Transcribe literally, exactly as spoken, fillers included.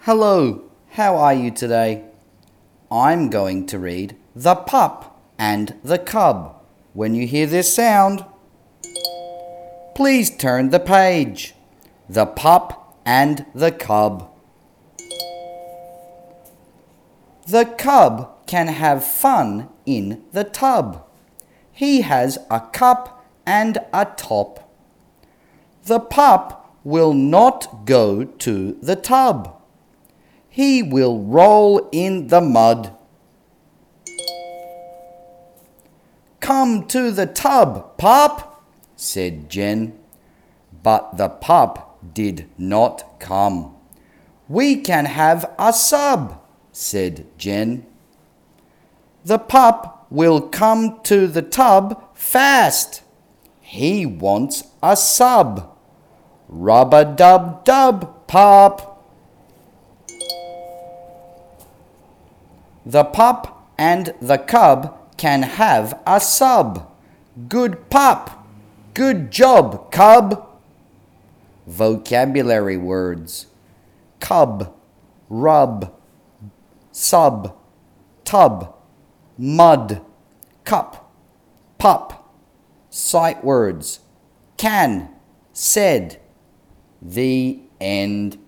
Hello, how are you today? I'm going to read The Pup and the Cub. When you hear this sound, please turn the page. The Pup and the Cub. The cub can have fun in the tub. He has a cup and a top. The pup will not go to the tub. He will roll in the mud. Come to the tub, pup, said Jen. But the pup did not come. We can have a sub, said Jen. The pup will come to the tub fast. He wants a sub. Rub-a-dub-dub, pup. The pup and the cub can have a sub. Good pup. Good job, cub. Vocabulary words: cub, rub, sub, tub, mud, cup, pup. Sight words: can, said. The end.